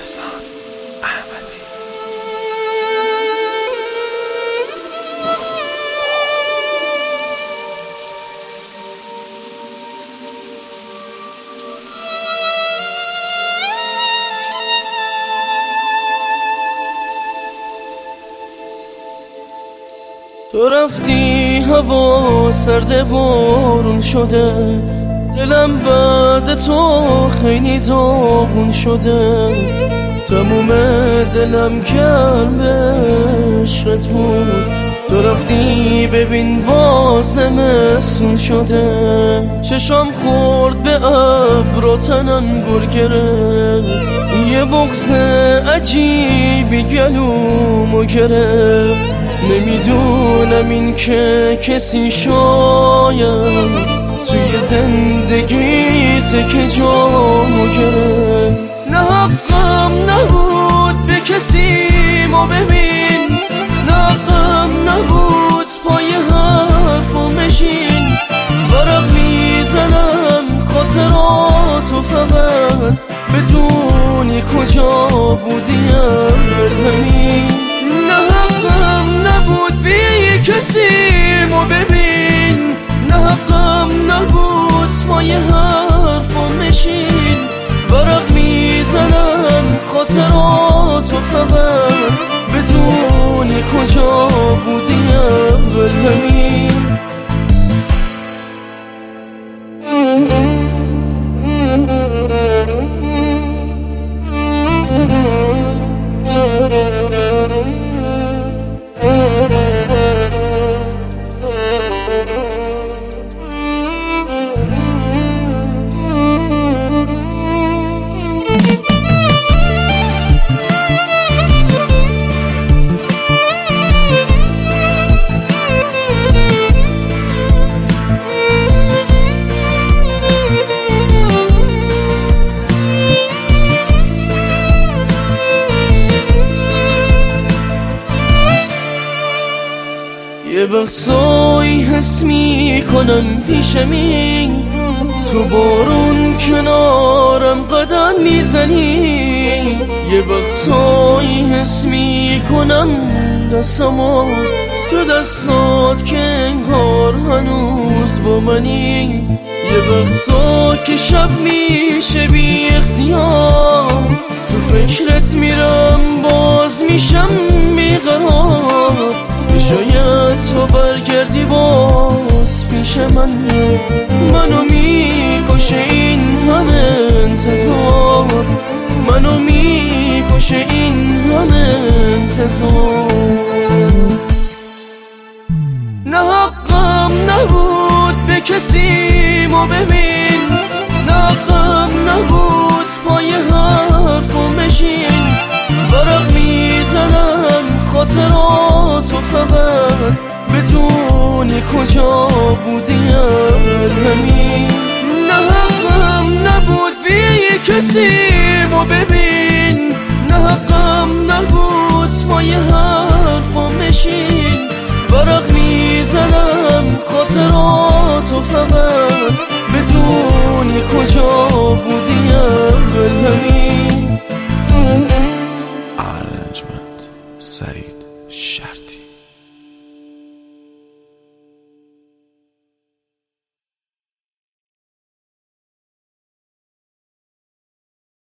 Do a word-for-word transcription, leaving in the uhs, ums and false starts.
احسان احمدی. تو رفتی هوا سرد بارون شده، دلم بعد تو خیلی داغون شده. تموم دلم گرم عشقت بود، تو رفتی ببین باز زمستون شده. چشام خورد به ابر و تنم گر گرفت، یه بغض عجیبی گلومو گرفت. نمیدونم این که کسی شاید توی زندگیت که جامو گرفت. نه حقم نبود به کسی ما ببین، نه حقم نبود پای حرفو مشین. ورق میزنم خاطراتو فقط بدونی کجا بودی همین. نه حقم نبود بی کسی ما ببین، نه حقم نبود پای حرفو مشین. ورق میزنم خاطراتو فقط بدونی کجا بودی اول همین. یه وقتایی حس میکنم پیشمی، تو بارون کنارم قدم میزنی. یه وقتایی حس میکنم دستمو تو دستات که انگار هنوز با منی. یه وقتا که شب میشه بی اختیار، تو فکرت میرم باز میشم بیقرار. شاید تو برگردی باز پیش من، منو میکشه این همه انتظار، منو میکشه این همه انتظار. نه حقم نبود به کسی ما ببین، نه حقم نبود پای حرفو مشین. ورق میزنم خاطراتو فقط بدونی کجا بودی همین. نه حقم نبود بی کسی ما ببین، نه حقم نبود پای حرفو مشین. ورق میزنم خاطرات